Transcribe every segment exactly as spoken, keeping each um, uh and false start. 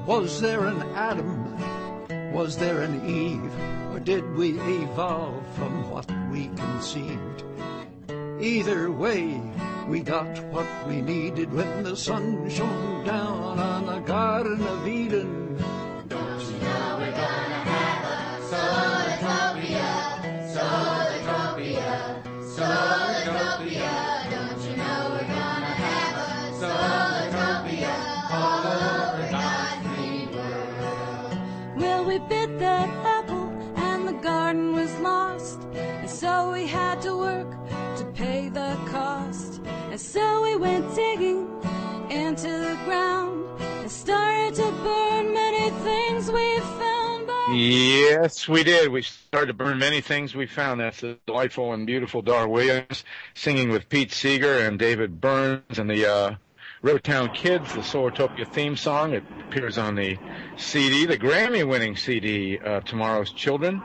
Was there an Adam? Was there an Eve? Or did we evolve from what we conceived? Either way, we got what we needed when the sun shone down on the Garden of Eden. Don't you know we're gonna have a Solartopia, Solartopia, Solartopia. Don't you know we're gonna have a Solartopia all over God's green world. Well, we bit that apple and the garden was lost, and so we had to work to pay the cost. And so we went digging into the ground and started to burn many things we found. By Yes, we did. We started to burn many things we found. That's the delightful and beautiful Dar Williams singing with Pete Seeger and David Burns and the uh, Rivertown Kids, the Solartopia theme song. It appears on the C D, the Grammy-winning C D, uh, Tomorrow's Children,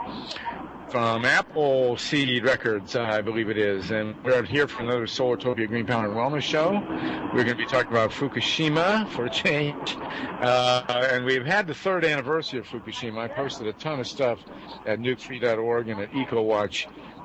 from Apple C D Records, I believe it is. And we're here for another Solartopia Green Power and Wellness show. We're going to be talking about Fukushima for a change. Uh, and we've had the third anniversary of Fukushima. I posted a ton of stuff at nuke free dot org and at ecowatch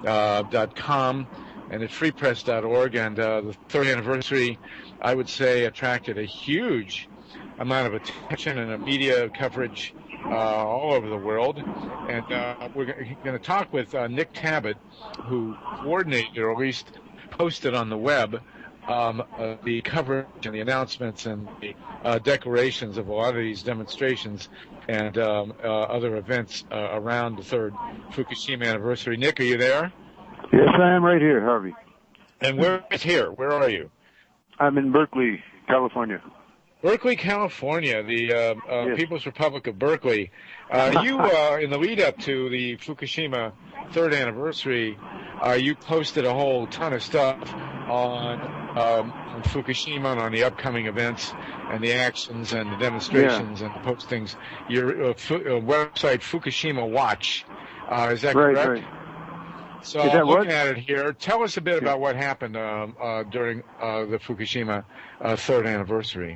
dot com and at free press dot org. And uh, the third anniversary, I would say, attracted a huge amount of attention and a media coverage Uh, all over the world. And uh, we're going to talk with uh, Nick Tabbitt, who coordinated, or at least posted on the web, um, uh, the coverage and the announcements and the uh, declarations of a lot of these demonstrations and um, uh, other events uh, around the third Fukushima anniversary. Nick, are you there? Yes, I am right here, Harvey. And where is here? Where are you? I'm in Berkeley, California. Berkeley, California, the uh, uh, yes. People's Republic of Berkeley. Uh, you, uh, in the lead-up to the Fukushima third anniversary, uh, you posted a whole ton of stuff on, um, on Fukushima and on the upcoming events and the actions and the demonstrations yeah. and the postings. Your uh, fu- uh, website, Fukushima Watch, uh, is that right, correct? Right. So is that I'm looking what? at it here. Tell us a bit about what happened um, uh, during uh, the Fukushima uh, third anniversary.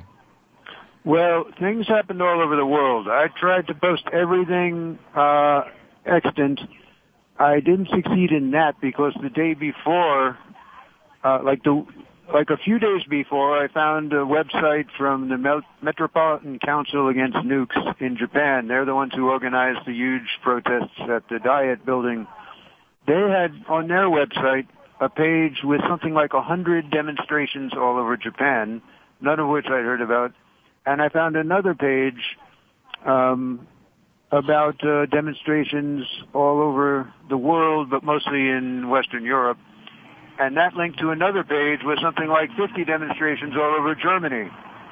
Well, things happened all over the world. I tried to post everything uh, extant. I didn't succeed in that because the day before, uh, like the like a few days before, I found a website from the Mel- Metropolitan Council Against Nukes in Japan. They're the ones who organized the huge protests at the Diet Building. They had on their website a page with something like a hundred demonstrations all over Japan, none of which I'd heard about. And I found another page um, about uh, demonstrations all over the world, but mostly in Western Europe. And that linked to another page with something like fifty demonstrations all over Germany.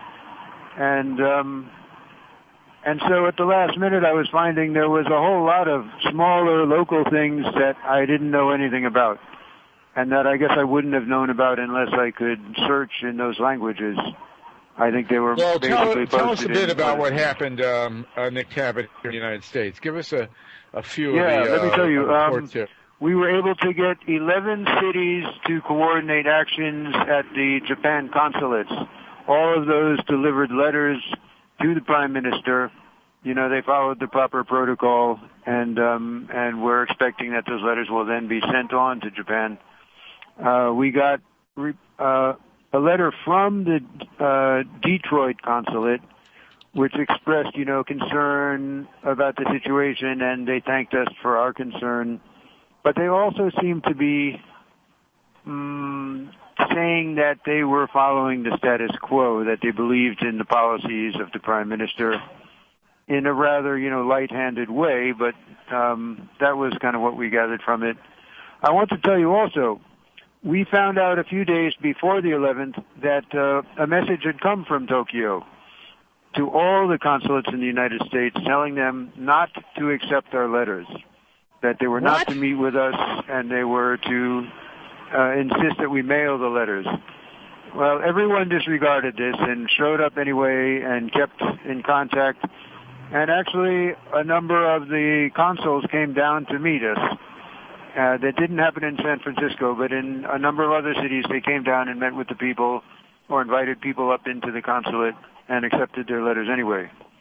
And um, and so at the last minute, I was finding there was a whole lot of smaller local things that I didn't know anything about, and that I guess I wouldn't have known about unless I could search in those languages. I think they were well, basically tell, tell us a bit about in, what happened, um, uh, Nick Tabbitt, in the United States. Give us a, a few yeah, of the let me uh, tell you, reports um, here. We were able to get eleven cities to coordinate actions at the Japan consulates. All of those delivered letters to the Prime Minister. You know, they followed the proper protocol, and um, and we're expecting that those letters will then be sent on to Japan. Uh, we got re- uh, a letter from the uh, Detroit consulate, which expressed, you know, concern about the situation, and they thanked us for our concern. But they also seemed to be um, saying that they were following the status quo, that they believed in the policies of the Prime Minister in a rather, you know, light-handed way, but um, that was kind of what we gathered from it. I want to tell you also, we found out a few days before the eleventh that uh, a message had come from Tokyo to all the consulates in the United States telling them not to accept our letters, that they were What? not to meet with us, and they were to uh, insist that we mail the letters. Well, everyone disregarded this and showed up anyway and kept in contact. And actually, a number of the consuls came down to meet us. Uh, that didn't happen in San Francisco, but in a number of other cities, they came down and met with the people or invited people up into the consulate and accepted their letters anyway.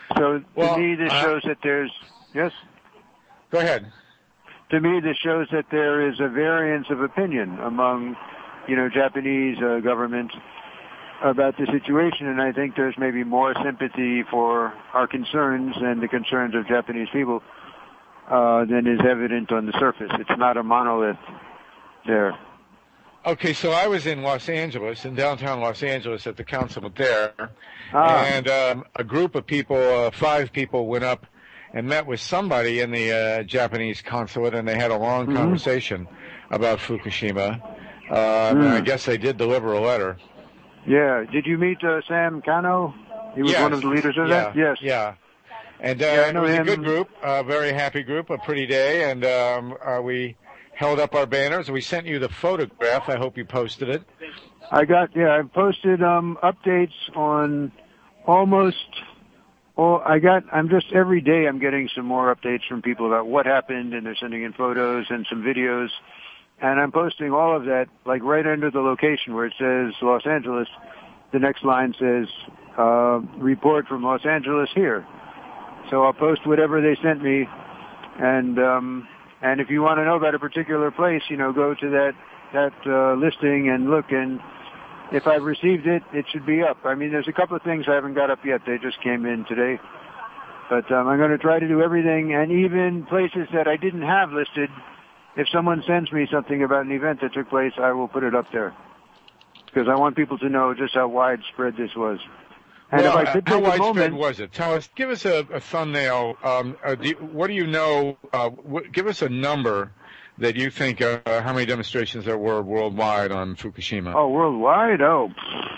So Well, to me, this uh, shows that there's yes. Go ahead. To me, this shows that there is a variance of opinion among, you know, Japanese uh, government about the situation, and I think there's maybe more sympathy for our concerns and the concerns of Japanese people uh, than is evident on the surface. It's not a monolith there. Okay, so I was in Los Angeles, in downtown Los Angeles, at the consulate there, Ah. and um, a group of people, uh, five people, went up and met with somebody in the uh, Japanese consulate, and they had a long Mm-hmm. conversation about Fukushima. Uh, Mm. and I guess they did deliver a letter. Yeah. Did you meet uh, Sam Kano? He was Yes. one of the leaders of yeah, that? Yes. Yeah. And uh, Yeah, I it know was him. a good group, a very happy group, a pretty day, and um, uh, we held up our banners. We sent you the photograph. I hope you posted it. I got, yeah, I posted um, updates on almost, all, I got, I'm just, every day I'm getting some more updates from people about what happened, and they're sending in photos and some videos. And I'm posting all of that, like right under the location where it says Los Angeles. The next line says, uh, report from Los Angeles here. So I'll post whatever they sent me. And, um, and if you want to know about a particular place, you know, go to that, that, uh, listing and look. And if I've received it, it should be up. I mean, there's a couple of things I haven't got up yet. They just came in today. But, um, I'm going to try to do everything, and even places that I didn't have listed. If someone sends me something about an event that took place, I will put it up there. Because I want people to know just how widespread this was. And well, if I could how take a widespread moment, was it? Tell us, give us a, a thumbnail. Um, uh, do you, what do you know? Uh, w- give us a number that you think, uh, how many demonstrations there were worldwide on Fukushima. oh, worldwide? Oh,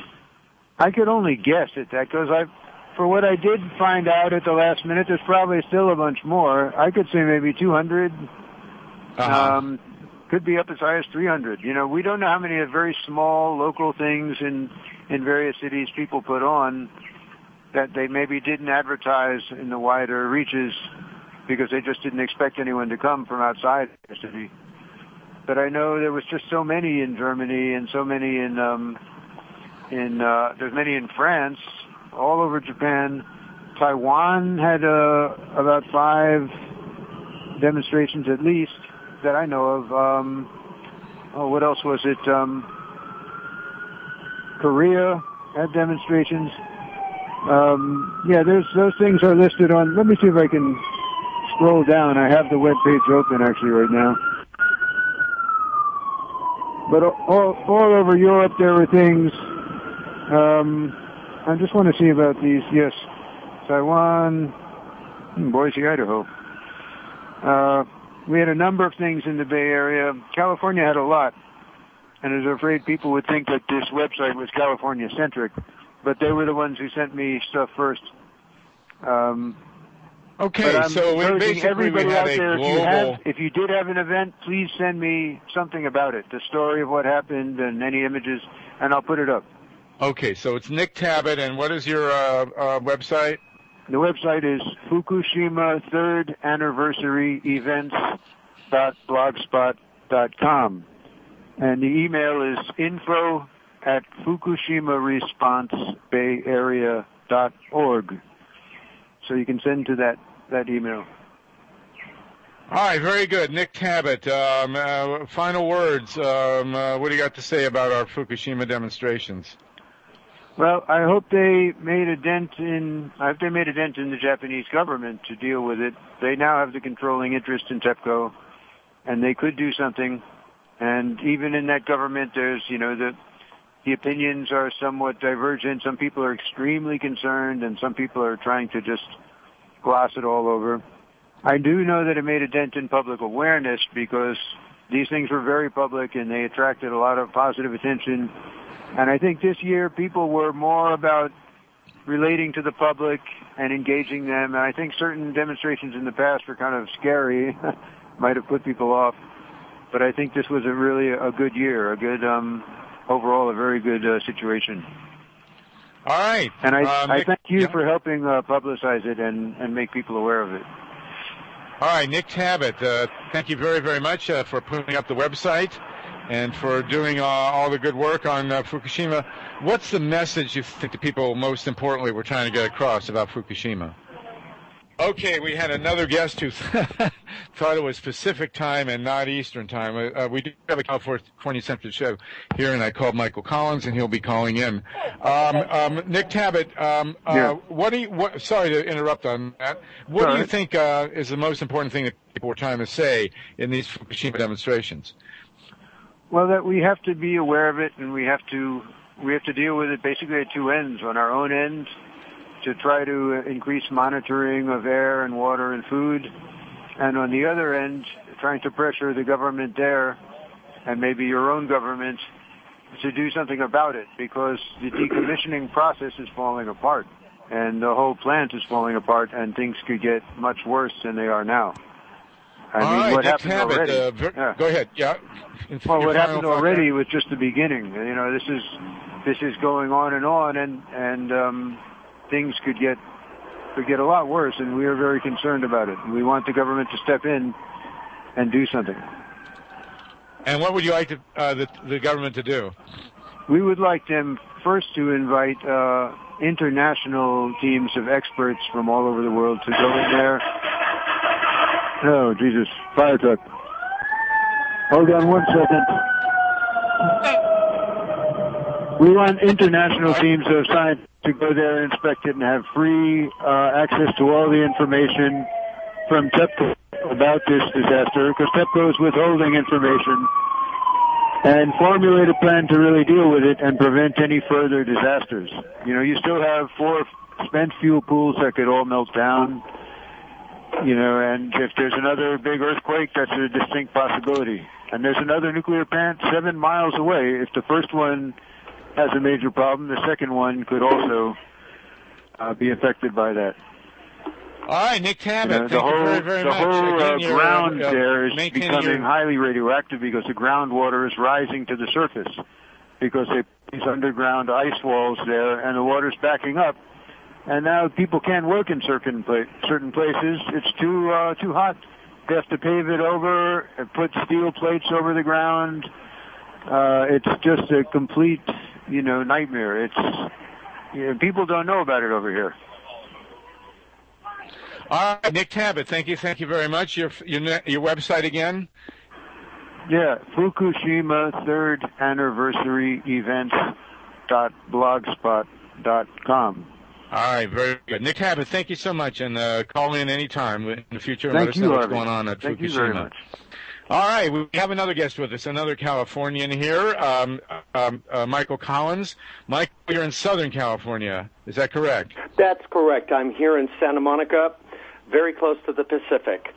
I could only guess at that because I, for what I did find out at the last minute, there's probably still a bunch more. I could say maybe two hundred. Uh-huh. Um, could be up as high as three hundred. You know, we don't know how many very small local things in, in various cities people put on that they maybe didn't advertise in the wider reaches because they just didn't expect anyone to come from outside the city. But I know there was just so many in Germany and so many in, um, in, uh, there's many in France, all over Japan. Taiwan had, uh, about five demonstrations at least that I know of. Um, oh, what else was it? Um, Korea had demonstrations. Um, yeah, there's those things are listed on. Let me see if I can scroll down. I have the web page open actually right now. But all all over Europe there were things. Um, I just want to see about these. Yes, Taiwan, Boise, Idaho. Uh, we had a number of things in the Bay Area. California had a lot. And I was afraid people would think that this website was California-centric. But they were the ones who sent me stuff first. Um, Okay, but I'm so we encouraging basically everybody we had out a there, global. if you, have, if you did have an event, please send me something about it, the story of what happened and any images, and I'll put it up. Okay, so it's Nick Tabbitt, and what is your uh, uh, website? The website is Fukushima Third Anniversary Events dot blogspot dot com, and the email is info at Fukushima Response Bay Area dot org. So you can send to that that email. All right, very good. Nick Tabbitt, um, uh, final words. Um, uh, what do you got to say about our Fukushima demonstrations? Well, I hope they made a dent in. I hope they made a dent in the Japanese government to deal with it. They now have the controlling interest in TEPCO, and they could do something. And even in that government, there's, you know, the the opinions are somewhat divergent. Some people are extremely concerned, and some people are trying to just gloss it all over. I do know that it made a dent in public awareness because these things were very public and they attracted a lot of positive attention. And I think this year people were more about relating to the public and engaging them. And I think certain demonstrations in the past were kind of scary, might have put people off. But I think this was a really a good year, a good, um, overall, a very good uh, situation. All right. And I, uh, I Nick, thank you yeah. for helping uh, publicize it and, and make people aware of it. All right, Nick Tabbitt, uh, thank you very, very much uh, for putting up the website and for doing uh, all the good work on uh, Fukushima. What's the message you think the people most importantly were trying to get across about Fukushima? Okay, we had another guest who thought it was Pacific time and not Eastern time. Uh, we do have a California Central show here, and I called Michael Collins, and he'll be calling in. Um, um, Nick Tabbitt, um, uh, yeah. what do you? What, sorry to interrupt on that. What All do you right. think uh, is the most important thing that people are trying to say in these Fukushima demonstrations? Well, that we have to be aware of it, and we have to we have to deal with it basically at two ends. On our own end, to try to increase monitoring of air and water and food, and on the other end, trying to pressure the government there, and maybe your own government, to do something about it, because the decommissioning process is falling apart, and the whole plant is falling apart, and things could get much worse than they are now. I All mean, right, what Nick happened Tabbitt, already? uh, ver- yeah. Go ahead. Yeah. Well, Your what final happened thought already there? was just the beginning. You know, this is this is going on and on, and and um, things could get could get a lot worse, and we are very concerned about it. We want the government to step in and do something. And what would you like to, uh, the, the government to do? We would like them first to invite uh, international teams of experts from all over the world to go in there. Oh, Jesus. Fire truck. Hold on one second. We want international teams of scientists to go there and inspect it and have free uh, access to all the information from TEPCO about this disaster, because TEPCO is withholding information, and formulate a plan to really deal with it and prevent any further disasters. You know, you still have four spent fuel pools that could all melt down, you know, and if there's another big earthquake, that's a distinct possibility. And there's another nuclear plant seven miles away. If the first one has a major problem, the second one could also uh, be affected by that. All right, Nick Tabbitt, You know, thank the whole, you very, very the much. whole Again, uh, you're, ground uh, there is maintaining becoming your- highly radioactive because the groundwater is rising to the surface, because they put these underground ice walls there, and the water's backing up. And now people can't work in certain pla- certain places. It's too uh, too hot. They have to pave it over, and put steel plates over the ground. Uh, it's just a complete, you know, nightmare. It's you know, people don't know about it over here. All right, Nick Tabbitt, thank you, thank you very much. Your your your website again? Yeah, Fukushima Third Anniversary Events dot blogspot dot com. All right, very good. Nick Tabbitt, thank you so much, and uh, call in any time in the future and Thank let us you, know what's Harvey. going on at Thank Fukushima. you very much. All right, we have another guest with us, another Californian here, um, um, uh, Michael Collins. Mike, you're in Southern California. Is that correct? That's correct. I'm here in Santa Monica, very close to the Pacific.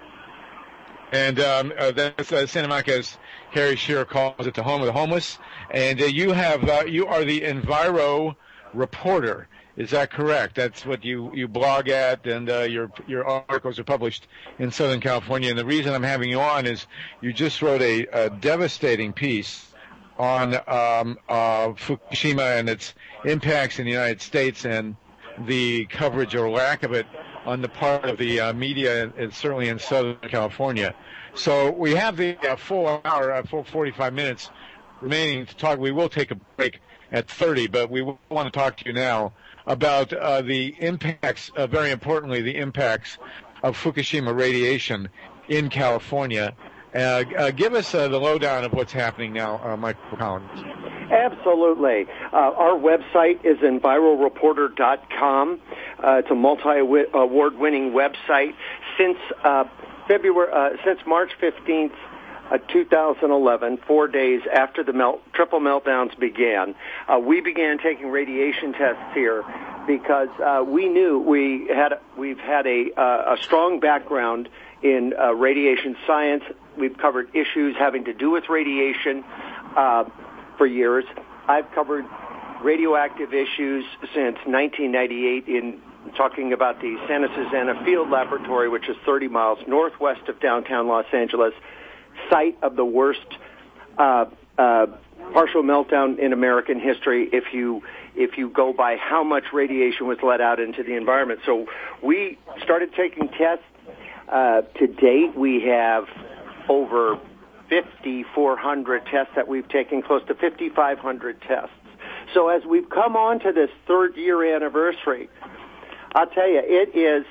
And um, uh, that's uh, Santa Monica, as Harry Shearer calls it, the home of the homeless. And uh, you have uh, you are the Enviro reporter. Is that correct? That's what you, you blog at, and uh, your your articles are published in Southern California. And the reason I'm having you on is you just wrote a, a devastating piece on um, uh, Fukushima and its impacts in the United States, and the coverage or lack of it on the part of the uh, media, and, and certainly in Southern California. So we have the uh, full hour, uh, full forty-five minutes remaining to talk. We will take a break at thirty, but we want to talk to you now about uh, the impacts, uh, very importantly, the impacts of Fukushima radiation in California. Uh, uh, give us uh, the lowdown of what's happening now, uh, Michael Collins. Absolutely. Uh, our website is enviro reporter dot com. Uh, it's a multi-award-winning website. Since uh, February, uh, since March fifteenth, uh, two thousand eleven, four days after the melt, triple meltdowns began, uh, we began taking radiation tests here because uh, we knew we had we've had a uh, a strong background in uh, radiation science. We've covered issues having to do with radiation uh, for years. I've covered radioactive issues since nineteen ninety-eight in talking about the Santa Susana Field Laboratory, which is thirty miles northwest of downtown Los Angeles, site of the worst uh, uh, partial meltdown in American history if you if you go by how much radiation was let out into the environment. So we started taking tests. Uh, to date, we have over fifty-four hundred tests that we've taken, close to fifty-five hundred tests. So as we've come on to this third year anniversary, I'll tell you, it is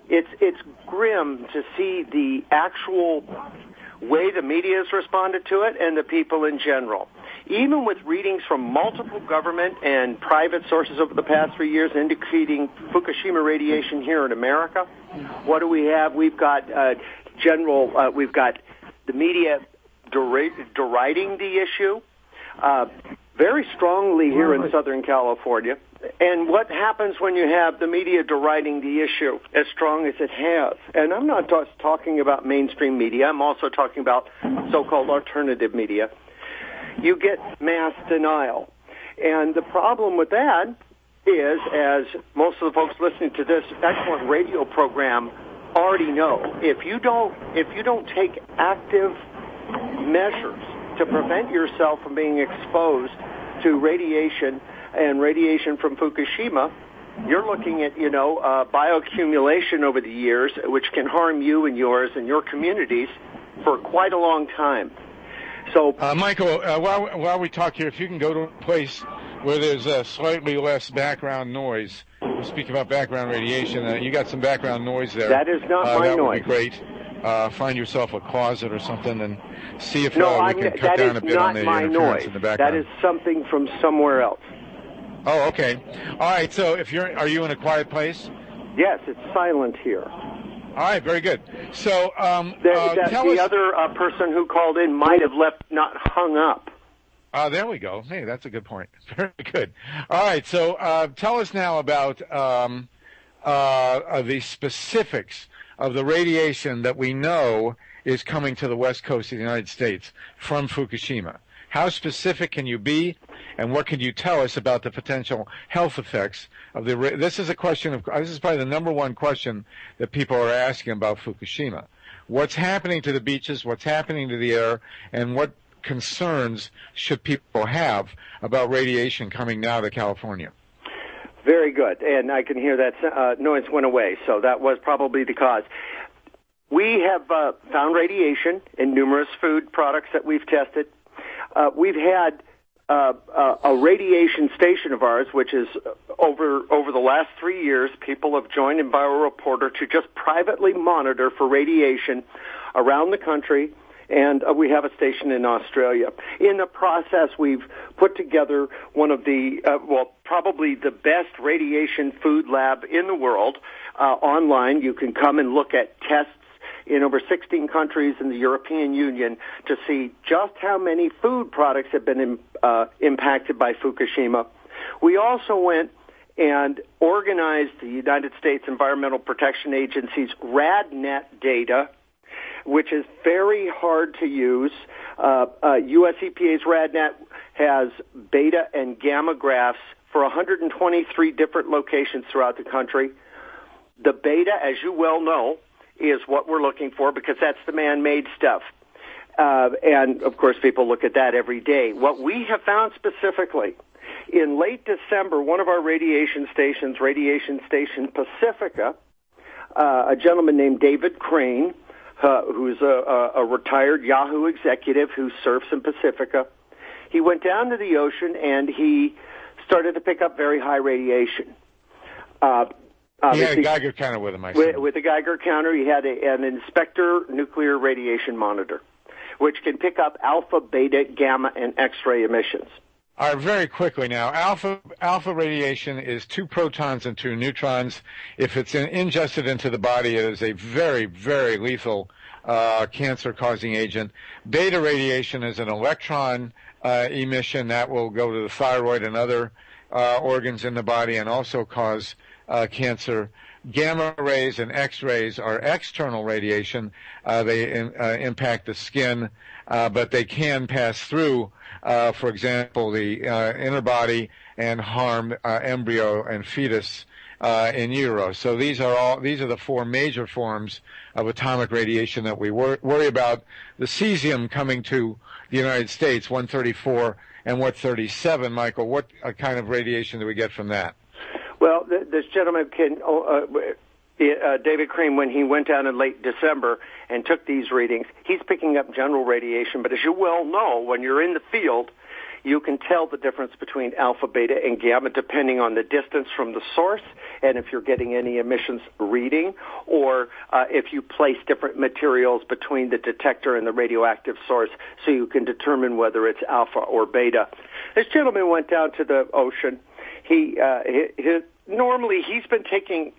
it's it's grim to see the actual way the media has responded to it and the people in general. Even with readings from multiple government and private sources over the past three years indicating Fukushima radiation here in America, what do we have? We've got uh, general, uh, we've got the media deride- deriding the issue uh, very strongly here in Southern California. And what happens when you have the media deriding the issue as strong as it has? And I'm not just talking about mainstream media. I'm also talking about so-called alternative media. You get mass denial. And the problem with that is, as most of the folks listening to this excellent radio program already know, if you don't, if you don't take active measures to prevent yourself from being exposed to radiation and radiation from Fukushima, you're looking at, you know, uh, bioaccumulation over the years, which can harm you and yours and your communities for quite a long time. So, uh, Michael, uh, while, while we talk here, if you can go to a place where there's uh, slightly less background noise. We speak about background radiation. Uh, you got some background noise there. That is not uh, my that noise. That would be great. Uh, find yourself a closet or something and see if no, uh, we I'm, can cut down a bit on the interference noise. in the background. That is something from somewhere else. Oh, okay. All right. So, if you're, are you in a quiet place? Yes, it's silent here. All right, very good. So, um, the, uh, that, tell the us, other uh, person who called in might have left, not hung up. Uh, there we go. Hey, that's a good point. Very good. All right, so uh, tell us now about um, uh, uh, the specifics of the radiation that we know is coming to the west coast of the United States from Fukushima. How specific can you be, and what can you tell us about the potential health effects of the? This is a question of. This is probably the number one question that people are asking about Fukushima. What's happening to the beaches? What's happening to the air? And what concerns should people have about radiation coming now to California? Very good, and I can hear that uh, noise went away, so that was probably the cause. We have uh, found radiation in numerous food products that we've tested. Uh, we've had uh, uh, a radiation station of ours, which is over over the last three years, people have joined EnviroReporter to just privately monitor for radiation around the country, and uh, we have a station in Australia. In the process, we've put together one of the, uh, well, probably the best radiation food lab in the world. Uh, online, you can come and look at tests in over sixteen countries in the European Union to see just how many food products have been uh, impacted by Fukushima. We also went and organized the United States Environmental Protection Agency's RadNet data, which is very hard to use. Uh, uh, U S E P A's RadNet has beta and gamma graphs for one hundred twenty-three different locations throughout the country. The beta, as you well know, is what we're looking for because that's the man-made stuff. Uh, and, of course, people look at that every day. What we have found specifically, in late December, one of our radiation stations, Radiation Station Pacifica, uh, a gentleman named David Crane, uh, who's a, a, a retired Yahoo executive who surfs in Pacifica, he went down to the ocean and he started to pick up very high radiation. Uh, He had a Geiger counter with him, I with, with a Geiger counter, he had a, an Inspector nuclear radiation monitor, which can pick up alpha, beta, gamma, and X-ray emissions. All right, very quickly now. Alpha alpha radiation is two protons and two neutrons. If it's in, ingested into the body, it is a very, very lethal uh, cancer-causing agent. Beta radiation is an electron uh, emission that will go to the thyroid and other uh, organs in the body and also cause Uh, cancer. Gamma rays and X-rays are external radiation. Uh, they in, uh, impact the skin, uh, but they can pass through, uh, for example, the uh, inner body and harm uh, embryo and fetus uh, in utero. So these are all these are the four major forms of atomic radiation that we wor- worry about. The cesium coming to the United States, one thirty-four and one thirty-seven. Michael, what uh, kind of radiation do we get from that? Well, this gentleman, can, uh, uh, David Crane, when he went down in late December and took these readings, he's picking up general radiation. But as you well know, when you're in the field, you can tell the difference between alpha, beta, and gamma depending on the distance from the source and if you're getting any emissions reading, or uh, if you place different materials between the detector and the radioactive source so you can determine whether it's alpha or beta. This gentleman went down to the ocean. He, uh, he, he normally he's been taking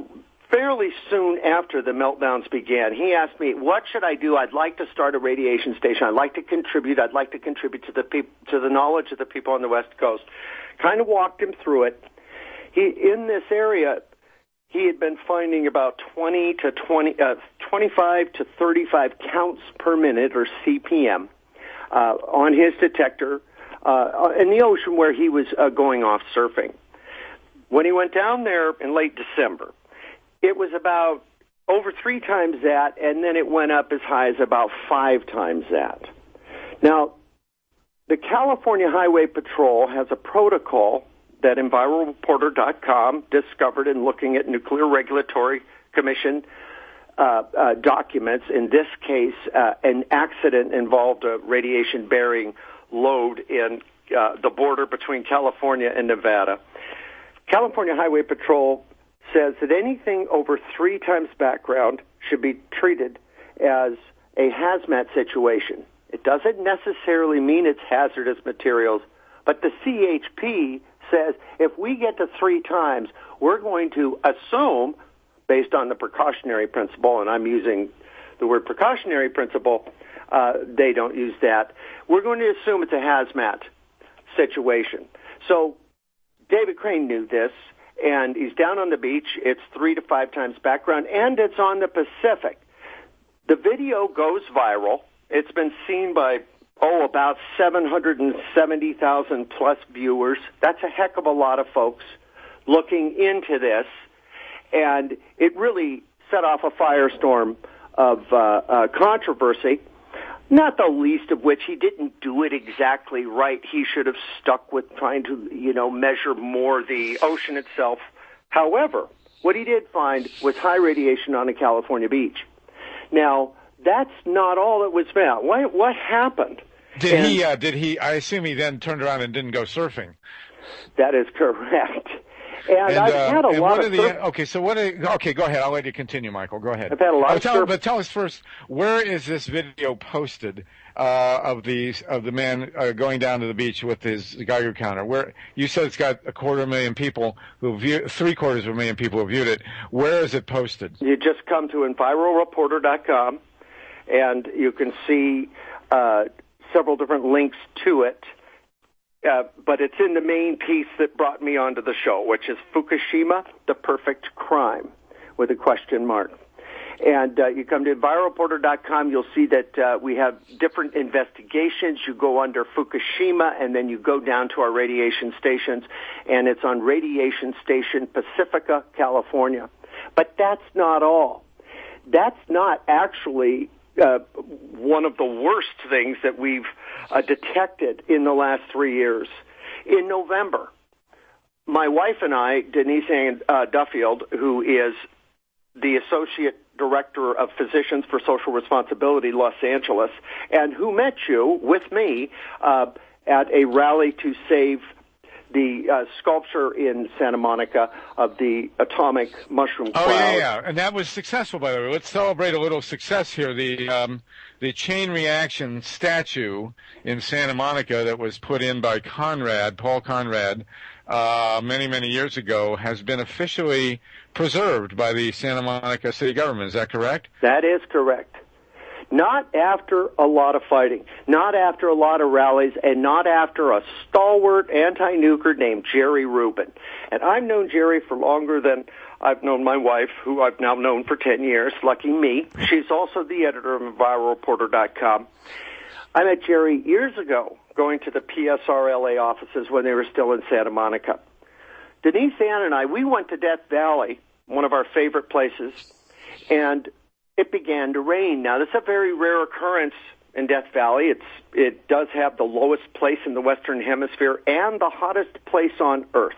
fairly soon after the meltdowns began. He asked me, what should I do? I'd like to start a radiation station. I'd like to contribute. I'd like to contribute to the peop- to the knowledge of the people on the West Coast. Kind of walked him through it. He, in this area, he had been finding about twenty to twenty, uh, twenty-five to thirty-five counts per minute, or C P M, uh, on his detector uh, in the ocean where he was uh, going off surfing. When he went down there in late December, it was about over three times that, and then it went up as high as about five times that. Now, the California Highway Patrol has a protocol that Enviro Reporter dot com discovered in looking at Nuclear Regulatory Commission uh, uh, documents. In this case, uh, an accident involved a radiation-bearing load in uh, the border between California and Nevada. California Highway Patrol says that anything over three times background should be treated as a hazmat situation. It doesn't necessarily mean it's hazardous materials, but the C H P says if we get to three times, we're going to assume, based on the precautionary principle, and I'm using the word precautionary principle, uh, they don't use that, we're going to assume it's a hazmat situation. So David Crane knew this, and he's down on the beach. It's three to five times background, and it's on the Pacific. The video goes viral. It's been seen by, oh, about seven hundred seventy thousand plus viewers. That's a heck of a lot of folks looking into this, and it really set off a firestorm of uh, uh, controversy, not the least of which he didn't do it exactly right. He should have stuck with trying to, you know, measure more the ocean itself. However, what he did find was high radiation on a California beach. Now, that's not all that was found. What, what happened? Did and he, uh, did he, I assume he then turned around and didn't go surfing. That is correct. And, and I've uh, had a and lot what of are surf- the, okay, so what are, okay, go ahead. I'll let you continue, Michael. Go ahead. I've had a lot oh, of tell, surf- But tell us first, where is this video posted uh, of the of the man uh, going down to the beach with his Geiger counter? Where you said it's got a quarter of a million people who view, three quarters of a million people who viewed it. Where is it posted? You just come to Enviro Reporter dot com, and you can see uh, several different links to it. Uh, but it's in the main piece that brought me onto the show, which is Fukushima, the Perfect Crime, with a question mark. And uh, you come to Enviro Reporter dot com, you'll see that uh, we have different investigations. You go under Fukushima, and then you go down to our radiation stations, and it's on Radiation Station Pacifica, California. But that's not all. That's not actually Uh, one of the worst things that we've uh, detected in the last three years. In November, my wife and I, Denise Ann uh, Duffield, who is the Associate Director of Physicians for Social Responsibility, Los Angeles, and who met you with me uh, at a rally to save the uh, sculpture in Santa Monica of the atomic mushroom cloud. Oh, yeah, yeah, and that was successful, by the way. Let's celebrate a little success here. The um, the chain reaction statue in Santa Monica that was put in by Conrad, Paul Conrad, uh, many, many years ago, has been officially preserved by the Santa Monica city government. Is that correct? That is correct. Not after a lot of fighting, not after a lot of rallies, and not after a stalwart anti-nuker named Jerry Rubin. And I've known Jerry for longer than I've known my wife, who I've now known for ten years. Lucky me. She's also the editor of Enviro Reporter dot com. I met Jerry years ago going to the P S R L A offices when they were still in Santa Monica. Denise Ann and I, we went to Death Valley, one of our favorite places, and it began to rain. Now, this is a very rare occurrence in Death Valley. It's it does have the lowest place in the Western Hemisphere and the hottest place on Earth.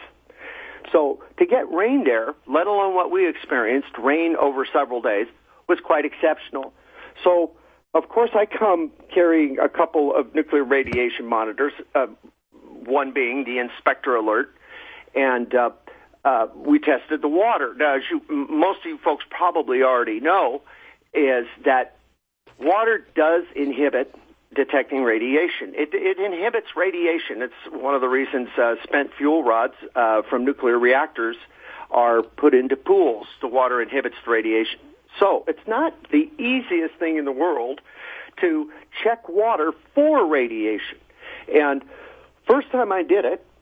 So to get rain there, let alone what we experienced, rain over several days, was quite exceptional. So, of course, I come carrying a couple of nuclear radiation monitors. Uh, one being the inspector alert, and uh, uh, we tested the water. Now, as you, most of you folks probably already know, is that water does inhibit detecting radiation. It, it inhibits radiation. It's one of the reasons uh, spent fuel rods uh, from nuclear reactors are put into pools. The water inhibits the radiation. So it's not the easiest thing in the world to check water for radiation. And first time I did it,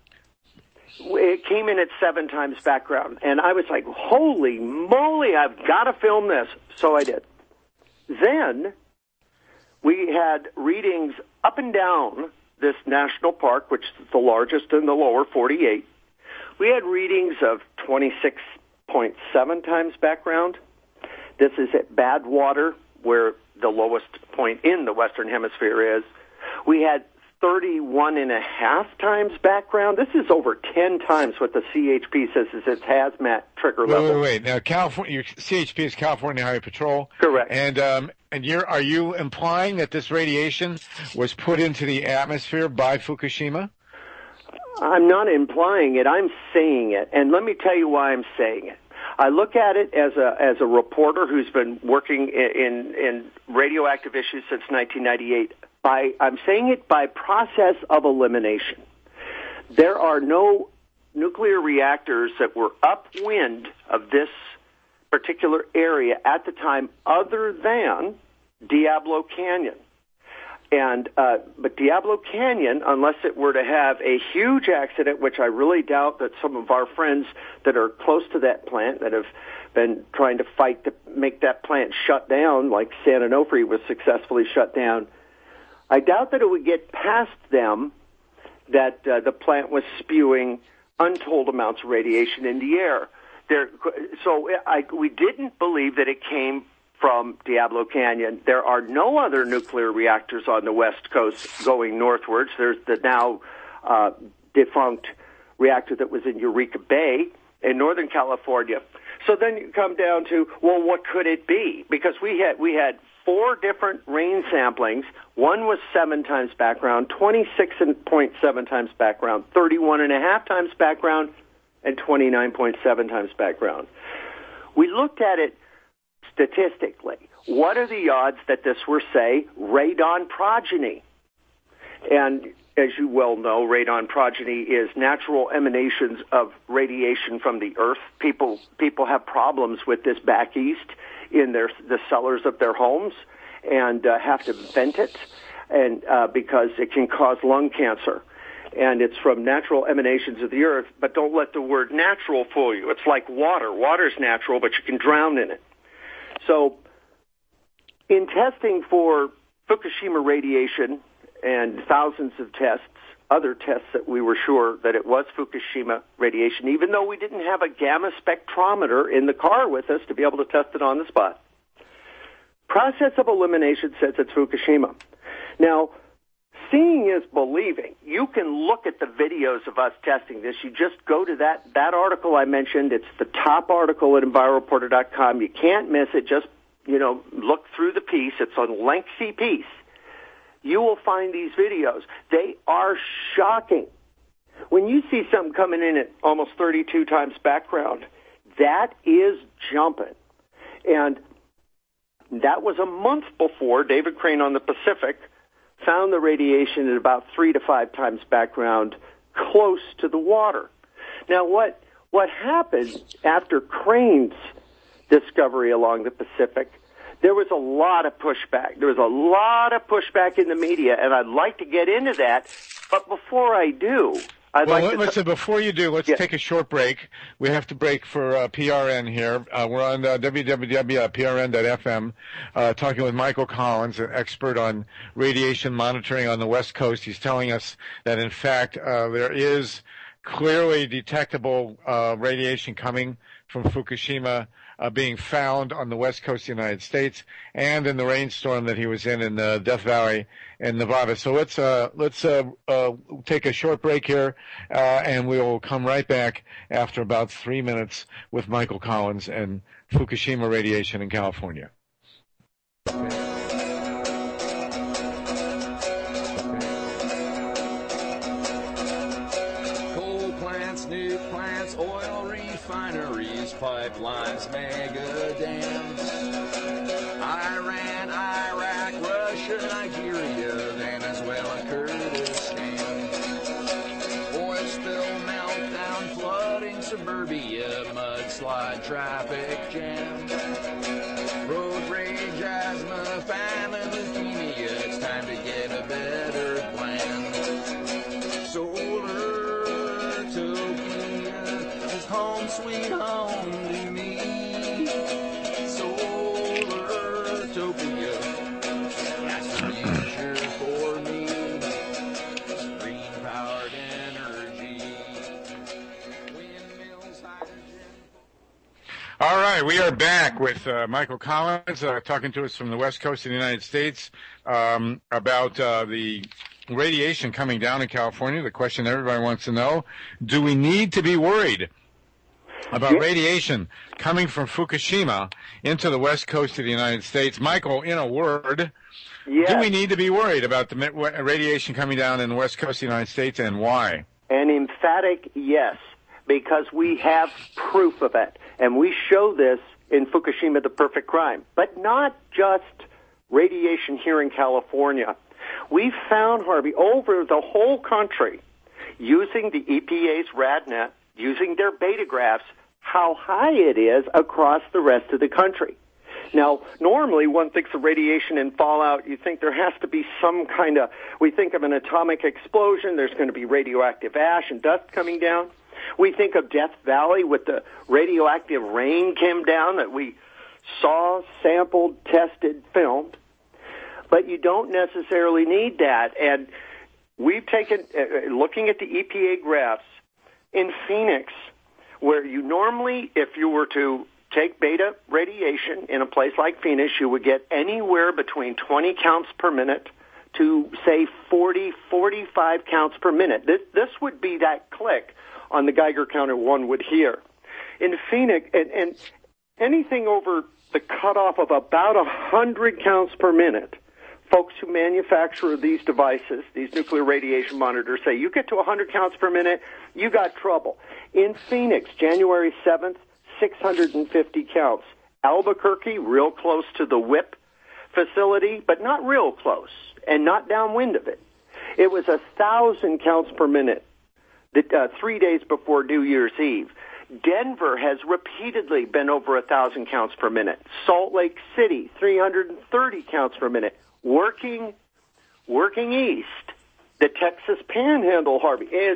it came in at seven times background. And I was like, holy moly, I've got to film this. So I did. Then we had readings up and down this national park, which is the largest in the lower forty-eight. We had readings of twenty-six point seven times background. This is at Badwater, where the lowest point in the Western Hemisphere is. We had thirty-one and a half times background. This is over ten times what the C H P says is its hazmat trigger wait, level. Wait, wait, Now, California, your C H P is California Highway Patrol. Correct. And um, and you're are you implying that this radiation was put into the atmosphere by Fukushima? I'm not implying it. I'm saying it. And let me tell you why I'm saying it. I look at it as a as a reporter who's been working in, in, in radioactive issues since nineteen ninety-eight. By I'm saying it by process of elimination. There are no nuclear reactors that were upwind of this particular area at the time other than Diablo Canyon. And uh, but Diablo Canyon, unless it were to have a huge accident, which I really doubt that some of our friends that are close to that plant that have been trying to fight to make that plant shut down, like San Onofre was successfully shut down, I doubt that it would get past them that uh, the plant was spewing untold amounts of radiation in the air. There, so I, we didn't believe that it came from Diablo Canyon. There are no other nuclear reactors on the West Coast going northwards. There's the now uh, defunct reactor that was in Eureka Bay in Northern California. So then you come down to, well, what could it be? Because we had we had four different rain samplings. One was seven times background, twenty-six point seven times background, thirty-one and a half times background, and twenty-nine point seven times background. We looked at it statistically. What are the odds that this were, say, radon progeny? And as you well know, radon progeny is natural emanations of radiation from the Earth. People people have problems with this back east in their the cellars of their homes and uh, have to vent it, and uh, because it can cause lung cancer. And it's from natural emanations of the Earth. But don't let the word natural fool you. It's like water. Water's natural, but you can drown in it. So in testing for Fukushima radiation and thousands of tests, other tests that we were sure that it was Fukushima radiation, even though we didn't have a gamma spectrometer in the car with us to be able to test it on the spot. Process of elimination says it's Fukushima. Now, seeing is believing. You can look at the videos of us testing this. You just go to that, that article I mentioned. It's the top article at Enviroreporter dot com. You can't miss it. Just, you know, look through the piece. It's a lengthy piece. You will find these videos. They are shocking. When you see something coming in at almost thirty-two times background, that is jumping. And that was a month before David Crane on the Pacific found the radiation at about three to five times background close to the water. Now, what what happened after Crane's discovery along the Pacific, there was a lot of pushback. There was a lot of pushback in the media, and I'd like to get into that. But before I do, I'd well, like to... listen, before you do, let's yeah. take a short break. We have to break for uh, P R N here. Uh, we're on uh, w w w dot p r n dot f m, uh, talking with Michael Collins, an expert on radiation monitoring on the West Coast. He's telling us that, in fact, uh, there is clearly detectable uh, radiation coming from Fukushima uh, being found on the West Coast of the United States and in the rainstorm that he was in in uh, Death Valley in Nevada. So let's uh, let's uh, uh, take a short break here, uh, and we will come right back after about three minutes with Michael Collins and Fukushima radiation in California. refineries, pipelines, mega dams. Iran, Iraq, Russia, Nigeria, Venezuela, Kurdistan. Oil spill, meltdown, flooding, suburbia, mudslide, traffic jam. Road rage, asthma, famine, leukemia, it's time to get a better plan. Solartopia is home sweet home to me. Solartopia, that's the future for me. Green-powered energy, windmills, hydrogen. All right, we are back with uh, Michael Collins uh, talking to us from the West Coast of the United States um, about uh, the radiation coming down in California. The question everybody wants to know, do we need to be worried about radiation coming from Fukushima into the West Coast of the United States? Michael, in a word, yes. Do we need to be worried about the radiation coming down in the West Coast of the United States, and why? An emphatic yes, because we have proof of it. And we show this in Fukushima, the Perfect Crime. But not just radiation here in California. We found, Harvey, over the whole country, using the E P A's RadNet, using their beta graphs, how high it is across the rest of the country. Now, normally one thinks of radiation and fallout, you think there has to be some kind of, we think of an atomic explosion, there's going to be radioactive ash and dust coming down. We think of Death Valley with the radioactive rain came down that we saw, sampled, tested, filmed. But you don't necessarily need that. And we've taken, uh, looking at the E P A graphs, in Phoenix, where you normally, if you were to take beta radiation in a place like Phoenix, you would get anywhere between twenty counts per minute to, say, forty, forty-five counts per minute. This, this would be that click on the Geiger counter one would hear. In Phoenix, and, and anything over the cutoff of about one hundred counts per minute, folks who manufacture these devices, these nuclear radiation monitors, say you get to one hundred counts per minute, you got trouble. In Phoenix, January seventh, six hundred fifty counts. Albuquerque, real close to the W I P facility, but not real close, and not downwind of it. It was one thousand counts per minute the, uh, three days before New Year's Eve. Denver has repeatedly been over one thousand counts per minute. Salt Lake City, three hundred thirty counts per minute. Working, working east, the Texas Panhandle, Harvey, is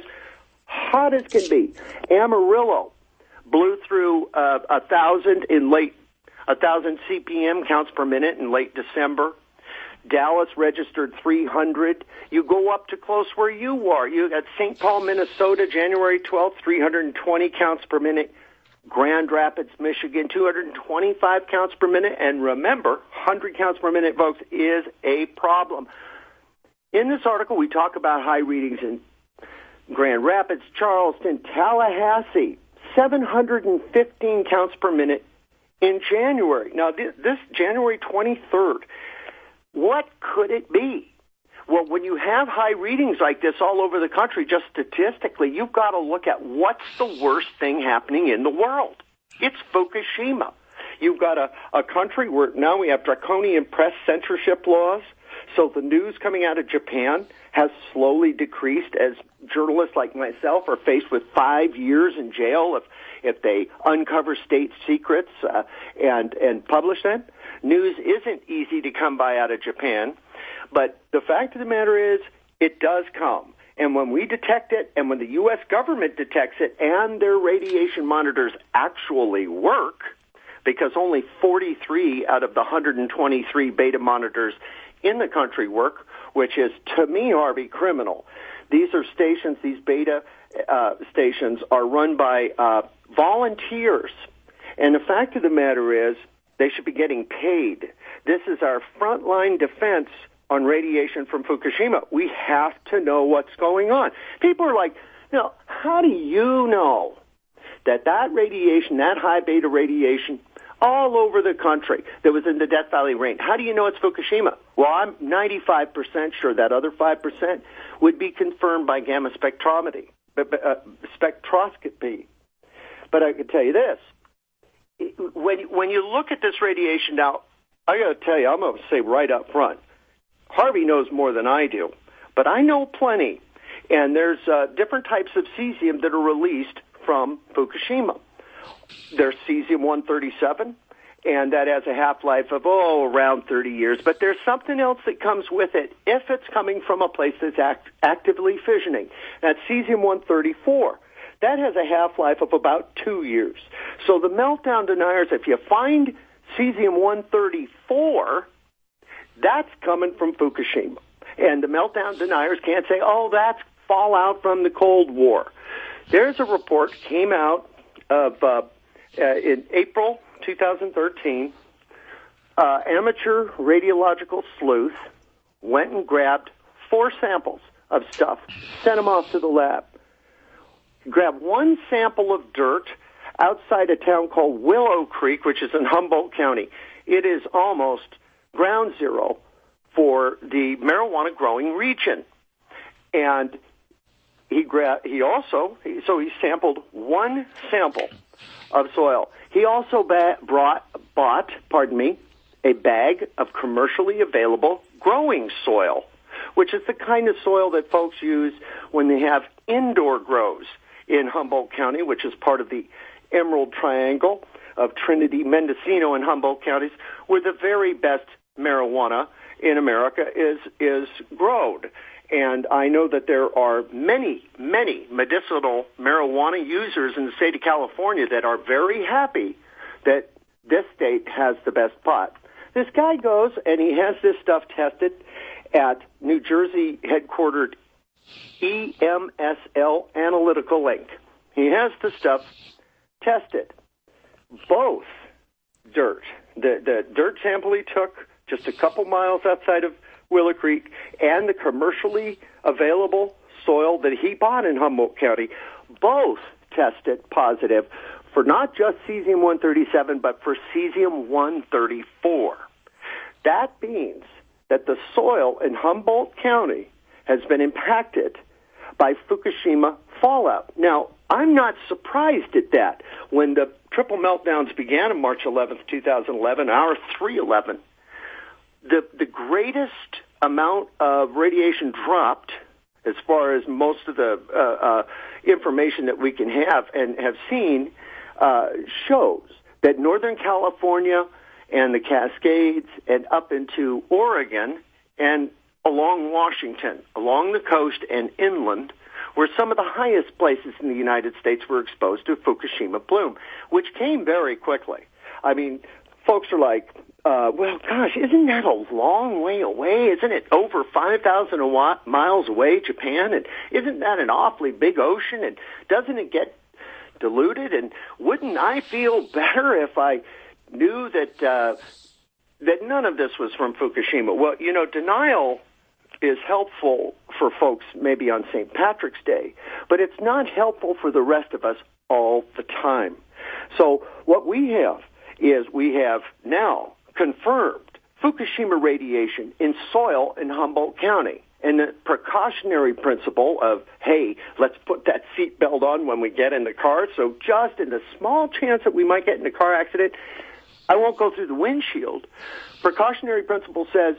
hot as can be. Amarillo blew through uh, a thousand in late, a thousand C P M counts per minute in late December. Dallas registered three hundred. You go up to close where you are. You got Saint Paul, Minnesota, January twelfth, three hundred twenty counts per minute. Grand Rapids, Michigan, two hundred twenty-five counts per minute. And remember, one hundred counts per minute, folks, is a problem. In this article, we talk about high readings in Grand Rapids, Charleston, Tallahassee, seven hundred fifteen counts per minute in January. Now, this January twenty-third, what could it be? Well, when you have high readings like this all over the country, just statistically, you've got to look at what's the worst thing happening in the world. It's Fukushima. You've got a, a country where now we have draconian press censorship laws, so the news coming out of Japan has slowly decreased as journalists like myself are faced with five years in jail if, if they uncover state secrets uh, and, and publish them. News isn't easy to come by out of Japan. But the fact of the matter is, it does come. And when we detect it, and when the U S government detects it, and their radiation monitors actually work, because only forty-three out of the one hundred twenty-three beta monitors in the country work, which is, to me, Harvey, criminal. These are stations, these beta uh, stations are run by uh, volunteers. And the fact of the matter is, they should be getting paid. This is our frontline defense on radiation from Fukushima. We have to know what's going on. People are like, you know, how do you know that that radiation, that high beta radiation, all over the country that was in the Death Valley rain, how do you know it's Fukushima? Well, I'm ninety-five percent sure that other five percent would be confirmed by gamma spectrometry, uh, spectroscopy. But I can tell you this. When, when you look at this radiation now, I got to tell you, I'm going to say right up front, Harvey knows more than I do, but I know plenty. And there's uh, different types of cesium that are released from Fukushima. There's cesium one thirty-seven, and that has a half-life of, oh, around thirty years. But there's something else that comes with it if it's coming from a place that's act- actively fissioning. That's cesium one thirty-four. That has a half-life of about two years. So the meltdown deniers, if you find cesium one thirty-four, that's coming from Fukushima. And the meltdown deniers can't say, oh, that's fallout from the Cold War. There's a report came out of uh, uh, in April two thousand thirteen. Uh, amateur radiological sleuth went and grabbed four samples of stuff, sent them off to the lab. Grabbed one sample of dirt outside a town called Willow Creek, which is in Humboldt County. It is almost ground zero for the marijuana growing region. And he gra- he also, he, so he sampled one sample of soil. He also ba- brought, bought, pardon me, a bag of commercially available growing soil, which is the kind of soil that folks use when they have indoor grows in Humboldt County, which is part of the Emerald Triangle of Trinity, Mendocino, and Humboldt counties, where the very best marijuana in America is is grown. And I know that there are many, many medicinal marijuana users in the state of California that are very happy that this state has the best pot. This guy goes and he has this stuff tested at New Jersey headquartered E M S L Analytical Link. He has the stuff tested. Both dirt, the, the dirt sample he took just a couple miles outside of Willow Creek, and the commercially available soil that he bought in Humboldt County, both tested positive for not just cesium one thirty-seven, but for cesium one thirty-four. That means that the soil in Humboldt County has been impacted by Fukushima fallout. Now, I'm not surprised at that. When the triple meltdowns began on March eleventh, two thousand eleven, hour three eleven, the, the greatest amount of radiation dropped, as far as most of the uh, uh, information that we can have and have seen, uh, shows that Northern California and the Cascades and up into Oregon and along Washington, along the coast and inland, were some of the highest places in the United States were exposed to Fukushima plume, which came very quickly. I mean, folks are like, uh, well, gosh, isn't that a long way away? Isn't it over five thousand miles away, Japan? And isn't that an awfully big ocean? And doesn't it get diluted? And wouldn't I feel better if I knew that uh, that none of this was from Fukushima? Well, you know, denial is helpful for folks maybe on Saint Patrick's Day, but it's not helpful for the rest of us all the time. So what we have is we have now confirmed Fukushima radiation in soil in Humboldt County. And the precautionary principle of, hey, let's put that seatbelt on when we get in the car, so just in the small chance that we might get in a car accident, I won't go through the windshield. Precautionary principle says,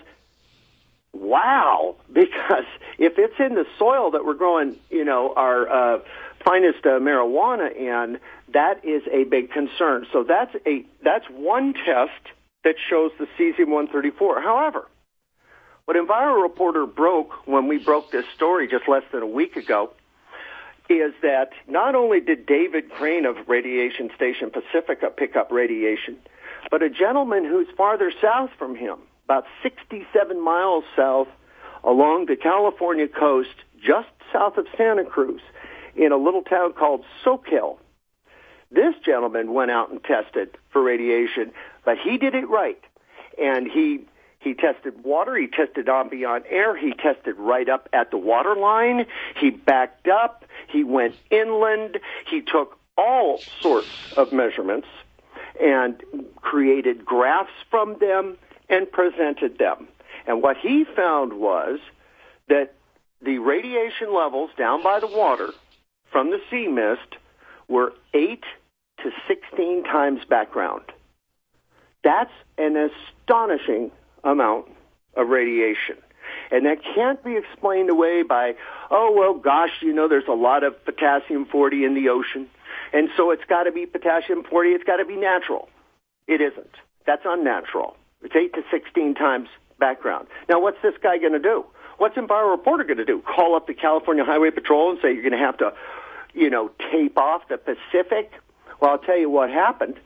wow, because if it's in the soil that we're growing, you know, our uh, finest uh, marijuana in, that is a big concern. So that's a that's one test that shows the cesium one thirty-four. However, what Enviro Reporter broke when we broke this story just less than a week ago is that not only did David Crane of Radiation Station Pacifica pick up radiation, but a gentleman who's farther south from him, about sixty-seven miles south along the California coast, just south of Santa Cruz, in a little town called Soquel. This gentleman went out and tested for radiation, but he did it right. And he he tested water, he tested ambient air, he tested right up at the water line, he backed up, he went inland, he took all sorts of measurements and created graphs from them and presented them. And what he found was that the radiation levels down by the water from the sea mist were eight to sixteen times background. That's an astonishing amount of radiation. And that can't be explained away by, oh, well, gosh, you know, there's a lot of potassium forty in the ocean, and so it's got to be potassium forty, it's got to be natural. It isn't. That's unnatural. It's eight to sixteen times background. Now, what's this guy going to do? What's EnviroReporter going to do? Call up the California Highway Patrol and say you're going to have to, you know, tape off the Pacific? Well, I'll tell you what happened.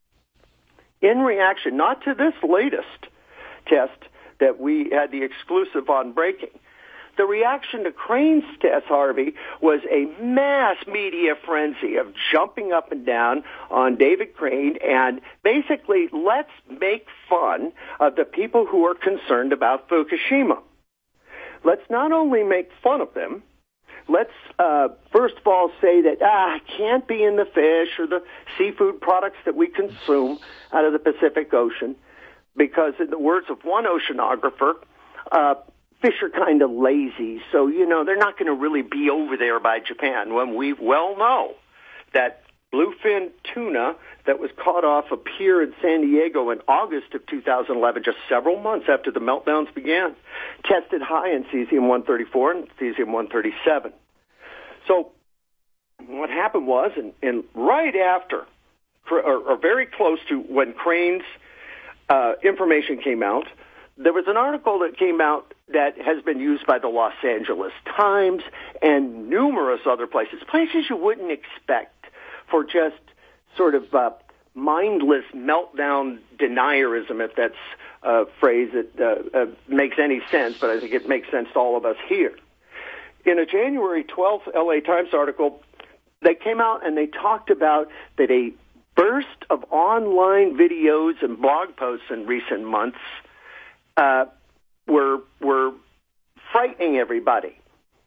In reaction, not to this latest test that we had the exclusive on breaking, the reaction to Crane's test, Harvey, was a mass media frenzy of jumping up and down on David Crane and basically let's make fun of the people who are concerned about Fukushima. Let's not only make fun of them, let's uh, first of all say that, ah, it can't be in the fish or the seafood products that we consume out of the Pacific Ocean, because in the words of one oceanographer, uh, fish are kind of lazy, so, you know, they're not going to really be over there by Japan, when we well know that bluefin tuna that was caught off a pier in San Diego in August of two thousand eleven, just several months after the meltdowns began, tested high in cesium one thirty-four and cesium one thirty-seven. So what happened was, and, and right after, or, or very close to when Crane's uh, information came out, there was an article that came out that has been used by the Los Angeles Times and numerous other places, places you wouldn't expect for just sort of uh, mindless meltdown denierism, if that's a phrase that uh, uh, makes any sense, but I think it makes sense to all of us here. In a January twelfth L A Times article, they came out and they talked about that a burst of online videos and blog posts in recent months uh, were were frightening everybody.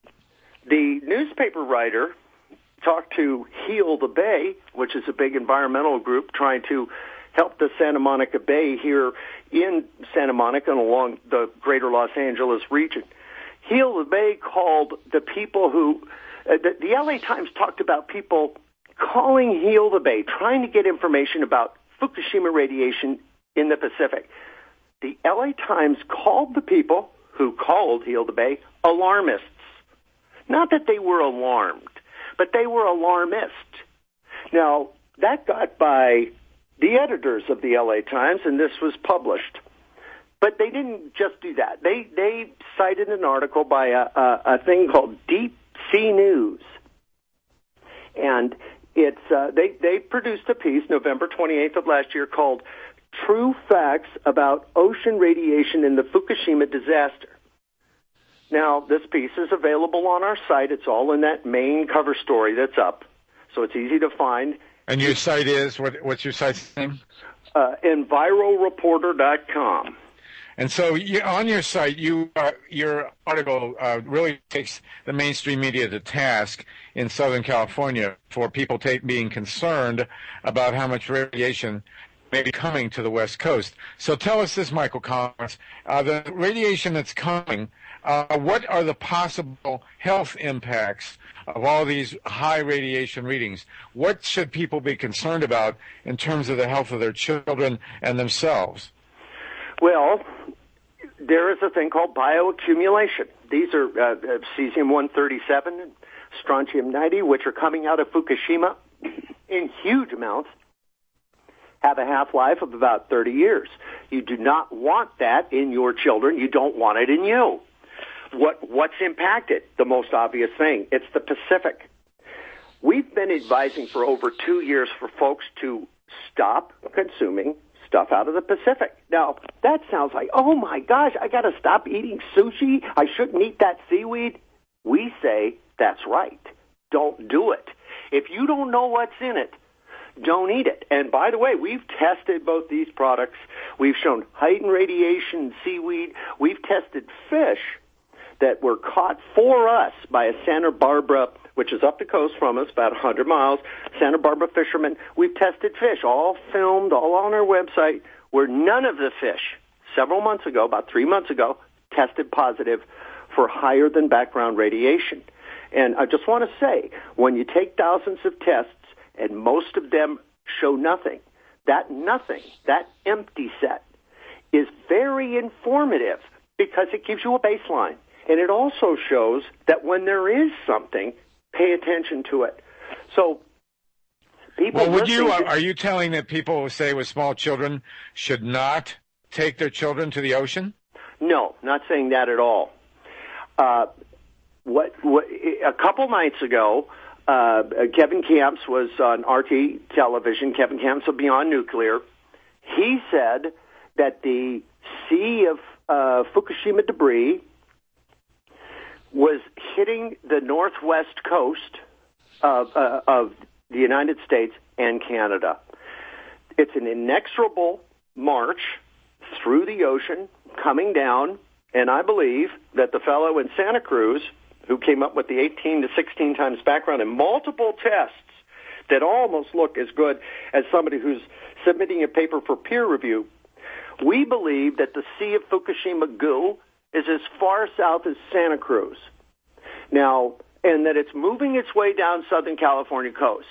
The newspaper writer talked to Heal the Bay, which is a big environmental group trying to help the Santa Monica Bay here in Santa Monica and along the greater Los Angeles region. Heal the Bay called the people who, uh, the, the L A Times talked about people calling Heal the Bay, trying to get information about Fukushima radiation in the Pacific. The L A Times called the people who called Heal the Bay alarmists. Not that they were alarmed, but they were alarmist. Now, that got by the editors of the L A Times, and this was published. But they didn't just do that. They they cited an article by a, a, a thing called Deep Sea News. And it's uh, they, they produced a piece November twenty-eighth of last year called True Facts About Ocean Radiation in the Fukushima Disaster. Now, this piece is available on our site. It's all in that main cover story that's up, so it's easy to find. And your site is, what, what's your site's name? Uh, Enviro Reporter dot com. And so you, on your site, you uh, your article uh, really takes the mainstream media to task in Southern California for people take, being concerned about how much radiation may be coming to the West Coast. So tell us this, Michael Collins, uh, the radiation that's coming, uh, what are the possible health impacts of all these high radiation readings? What should people be concerned about in terms of the health of their children and themselves? Well, there is a thing called bioaccumulation. These are uh, cesium one thirty-seven and strontium ninety, which are coming out of Fukushima in huge amounts, have a half-life of about thirty years. You do not want that in your children. You don't want it in you. What What's impacted? The most obvious thing. It's the Pacific. We've been advising for over two years for folks to stop consuming stuff out of the Pacific. Now, that sounds like, oh my gosh, I got to stop eating sushi. I shouldn't eat that seaweed. We say, that's right. Don't do it. If you don't know what's in it, don't eat it. And by the way, we've tested both these products. We've shown heightened radiation in seaweed. We've tested fish that were caught for us by a Santa Barbara, which is up the coast from us, about one hundred miles, Santa Barbara fishermen. We've tested fish, all filmed, all on our website, where none of the fish, several months ago, about three months ago, tested positive for higher than background radiation. And I just want to say, when you take thousands of tests, and most of them show nothing. That nothing, that empty set, is very informative because it gives you a baseline. And it also shows that when there is something, pay attention to it. So, people. Well, would you? to, Are you telling that people, say, with small children, should not take their children to the ocean? No, not saying that at all. Uh, what, what? A couple nights ago, uh, Kevin Camps was on R T television. Kevin Camps of Beyond Nuclear. He said that the sea of uh, Fukushima debris was hitting the northwest coast of, uh, of the United States and Canada. It's an inexorable march through the ocean, coming down, and I believe that the fellow in Santa Cruz, who came up with the eighteen to sixteen times background and multiple tests that almost look as good as somebody who's submitting a paper for peer review, we believe that the Sea of Fukushima goo is as far south as Santa Cruz. Now, and that it's moving its way down Southern California coast.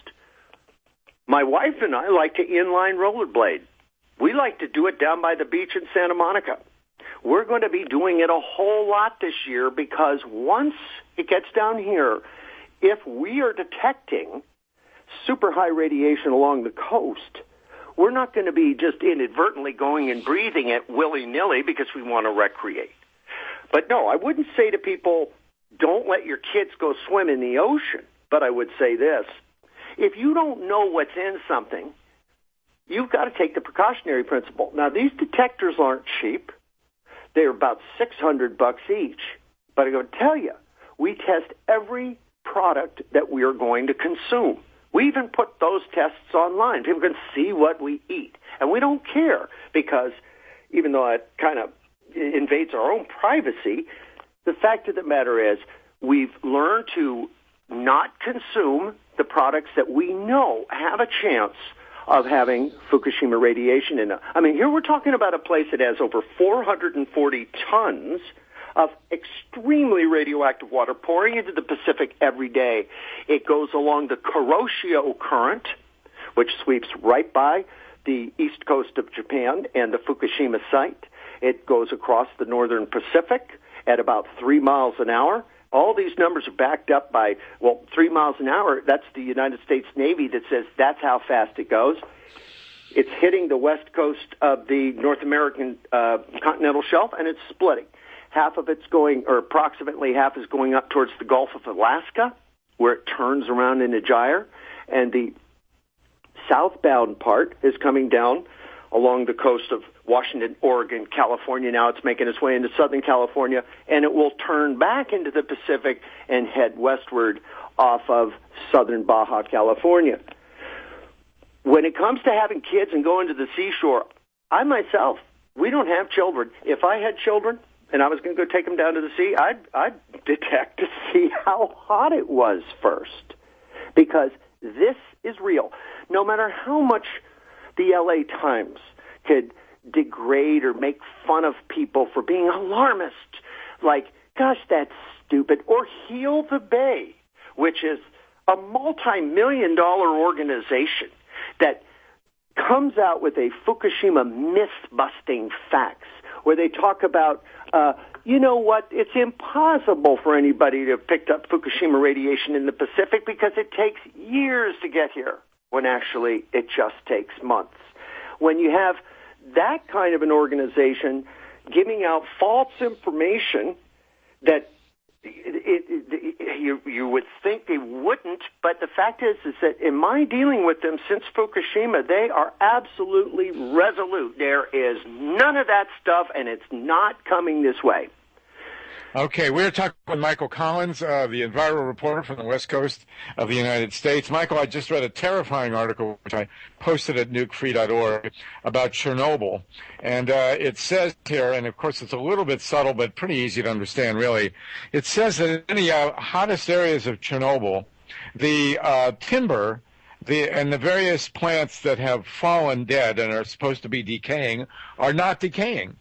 My wife and I like to inline rollerblade. We like to do it down by the beach in Santa Monica. We're going to be doing it a whole lot this year because once it gets down here, if we are detecting super high radiation along the coast, we're not going to be just inadvertently going and breathing it willy-nilly because we want to recreate. But no, I wouldn't say to people, don't let your kids go swim in the ocean. But I would say this, if you don't know what's in something, you've got to take the precautionary principle. Now, these detectors aren't cheap. They're about six hundred bucks each. But I'm going to tell you, we test every product that we are going to consume. We even put those tests online. People can see what we eat. And we don't care because even though it kind of invades our own privacy, the fact of the matter is we've learned to not consume the products that we know have a chance of having Fukushima radiation in it. I mean, here we're talking about a place that has over four hundred forty tons of extremely radioactive water pouring into the Pacific every day. It goes along the Kuroshio Current, which sweeps right by the east coast of Japan and the Fukushima site. It goes across the northern Pacific at about three miles an hour. All these numbers are backed up by, well, three miles an hour. That's the United States Navy that says that's how fast it goes. It's hitting the west coast of the North American uh, continental shelf, and it's splitting. Half of it's going, or approximately half is going up towards the Gulf of Alaska, where it turns around in a gyre, and the southbound part is coming down along the coast of Washington, Oregon, California. Now it's making its way into Southern California, and it will turn back into the Pacific and head westward off of southern Baja California. When it comes to having kids and going to the seashore, I myself, we don't have children. If I had children and I was going to go take them down to the sea, I'd, I'd detect to see how hot it was first, because this is real. No matter how much the L A Times could degrade or make fun of people for being alarmist, like, gosh, that's stupid, or Heal the Bay, which is a multi-million dollar organization that comes out with a Fukushima myth-busting facts, where they talk about, uh, you know what, it's impossible for anybody to have picked up Fukushima radiation in the Pacific because it takes years to get here, when actually it just takes months. When you have that kind of an organization giving out false information that it, it, it, you, you would think they wouldn't, but the fact is, is that in my dealing with them since Fukushima, they are absolutely resolute. There is none of that stuff, and it's not coming this way. Okay, we're talking with Michael Collins, uh, the Enviro reporter from the West Coast of the United States. Michael, I just read a terrifying article, which I posted at nuke free dot org, about Chernobyl. And uh, it says here, and of course it's a little bit subtle, but pretty easy to understand, really. It says that in the uh, hottest areas of Chernobyl, the uh, timber the, and the various plants that have fallen dead and are supposed to be decaying are not decaying.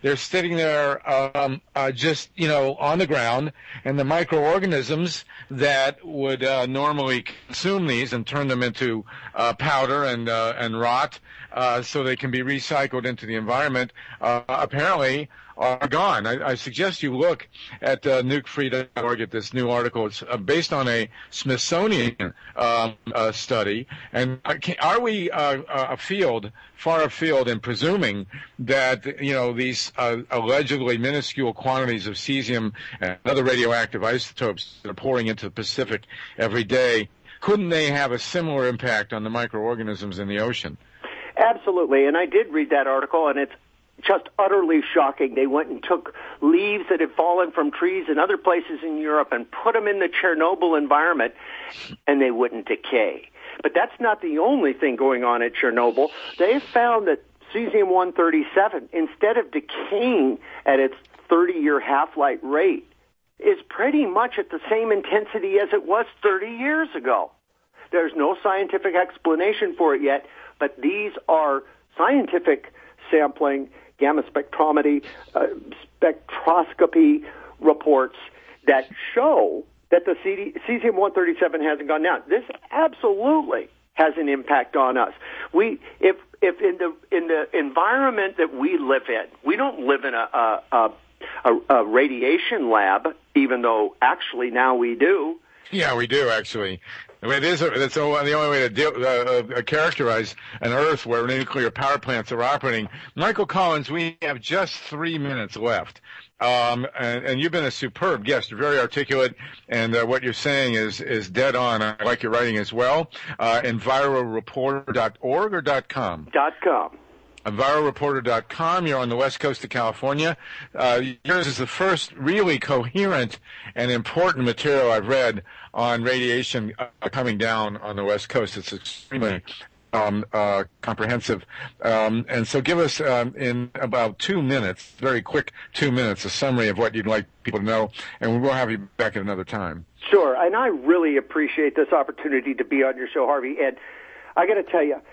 they're sitting there um, uh, just, you know, on the ground, and the microorganisms that would uh, normally consume these and turn them into uh, powder and uh, and rot uh, so they can be recycled into the environment, uh, apparently are gone. I, I suggest you look at uh, nuke free dot org at this new article. It's uh, based on a Smithsonian um, uh, study. And are we uh, afield, far afield, in presuming that, you know, these uh, allegedly minuscule quantities of cesium and other radioactive isotopes that are pouring into the Pacific every day, couldn't they have a similar impact on the microorganisms in the ocean? Absolutely. And I did read that article, and it's just utterly shocking. They went and took leaves that had fallen from trees in other places in Europe and put them in the Chernobyl environment, and they wouldn't decay. But that's not the only thing going on at Chernobyl. They found that cesium one thirty-seven, instead of decaying at its thirty-year half-life rate, is pretty much at the same intensity as it was thirty years ago. There's no scientific explanation for it yet, but these are scientific sampling, gamma spectrometry, uh, spectroscopy reports that show that the cesium one thirty-seven hasn't gone down. This absolutely has an impact on us. We, if if in the in the environment that we live in, we don't live in a a, a, a, a radiation lab, even though actually now we do. Yeah, we do actually. I mean, it is. A, it's a, the only way to deal, uh, uh, characterize an Earth where nuclear power plants are operating. Michael Collins, we have just three minutes left, um, and, and you've been a superb guest. You're very articulate, and uh, what you're saying is is dead on. I like your writing as well. Uh, enviro reporter dot org or .com? .com. enviro reporter dot com. You're on the west coast of California. Uh, yours is the first really coherent and important material I've read on radiation uh, coming down on the west coast. It's extremely um, uh, comprehensive. Um, and so give us, um, in about two minutes, very quick two minutes, a summary of what you'd like people to know, and we'll have you back at another time. Sure, and I really appreciate this opportunity to be on your show, Harvey. And I got to tell you,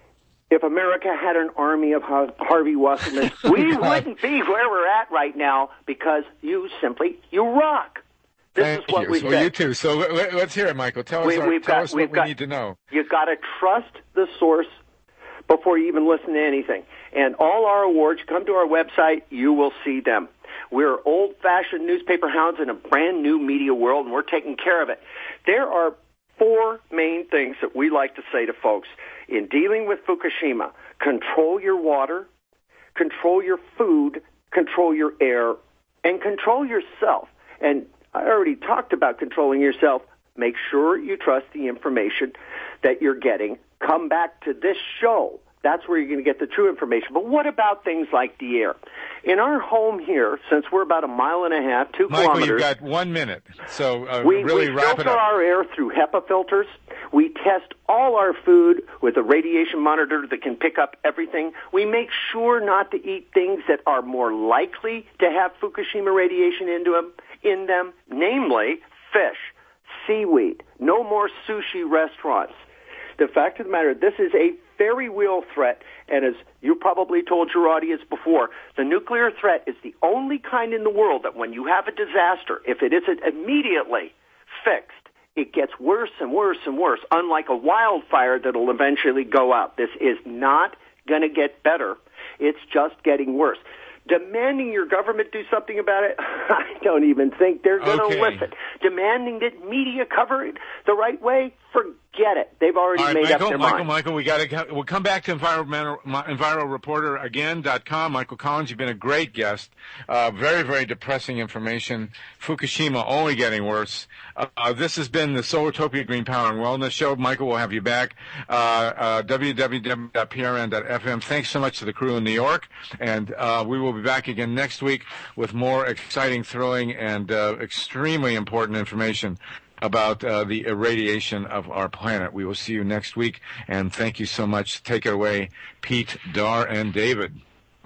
if America had an army of Harvey Wassermans, we wouldn't be where we're at right now, because you simply, you rock. This Thank is what you. we so say. you too. So let, let's hear it, Michael. Tell we, us, our, we've tell got, us what we got, need to know. You've got to trust the source before you even listen to anything. And all our awards, come to our website, you will see them. We're old-fashioned newspaper hounds in a brand-new media world, and we're taking care of it. There are four main things that we like to say to folks in dealing with Fukushima. Control your water, control your food, control your air, and control yourself. And I already talked about controlling yourself. Make sure you trust the information that you're getting. Come back to this show. That's where you're going to get the true information. But what about things like the air? In our home here, since we're about a mile and a half, two Michael, kilometers. Michael, you've got one minute, so uh, we, really we wrap it filter up. our air through HEPA filters. We test all our food with a radiation monitor that can pick up everything. We make sure not to eat things that are more likely to have Fukushima radiation into them, in them, namely fish, seaweed, no more sushi restaurants. The fact of the matter, this is a very real threat, and as you probably told your audience before, the nuclear threat is the only kind in the world that when you have a disaster, if it isn't immediately fixed, it gets worse and worse and worse, unlike a wildfire that'll eventually go out. This is not going to get better. It's just getting worse. Demanding your government do something about it, I don't even think they're going to Okay. listen. Demanding that media cover it the right way, forget it. They've already All right, made Michael, up their Michael, mind. Michael, we got to. We'll come back to Enviro, Enviro Reporter again dot com. Michael Collins, you've been a great guest. Uh, very, very depressing information. Fukushima only getting worse. Uh, uh, this has been the Solartopia Green Power and Wellness Show. Michael, we'll have you back. Uh, uh, w w w dot p r n dot f m. Thanks so much to the crew in New York, and uh, we will be back again next week with more exciting, thrilling, and uh, extremely important information about uh, the irradiation of our planet. We will see you next week, and thank you so much. Take it away, Pete, Dar, and David.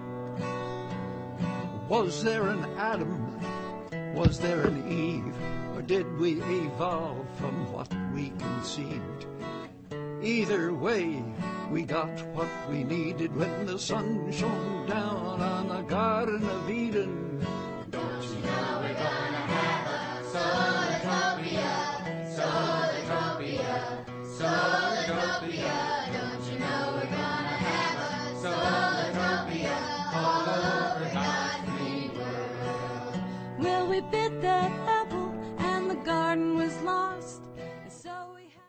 Was there an Adam? Was there an Eve? Or did we evolve from what we conceived? Either way, We got what we needed when the sun shone down on the Garden of Eden. Don't you know we're gonna have a Solartopia, Solartopia, Solartopia. Don't you know we're gonna have a Solartopia all over God's green world. Well, we bit that